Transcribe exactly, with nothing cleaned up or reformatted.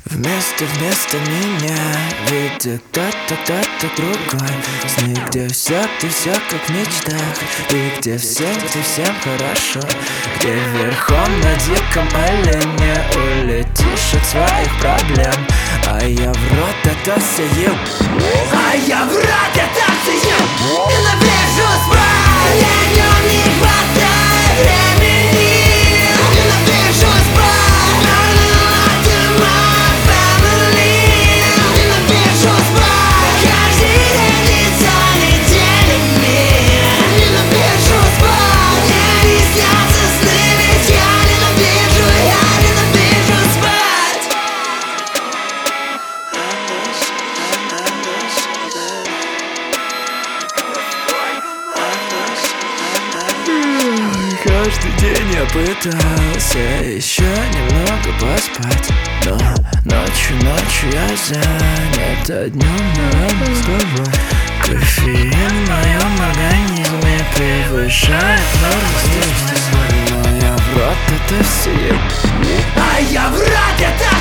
Вместо, вместо меня видит кто-то, кто-то другой. Сны, где все, ты все как в мечтах, и где всем, где всем хорошо, где верхом на диком олене улетишь от своих проблем. А я в рот это съел, а я в рот это съел. Ненавижу спать, я днем не хватает времени. Ненавижу спать, not in my family. Ненавижу спать, каждый день длится неделями. Ненавижу спать, мне не снятся сны, ведь я ненавижу, я ненавижу спать. Каждый день я пытался еще немного поспать, но ночью, ночью я занят, а днем рано вставать. Кофеин в моем организме превышает норму, но я в рот это съел, а я в рот это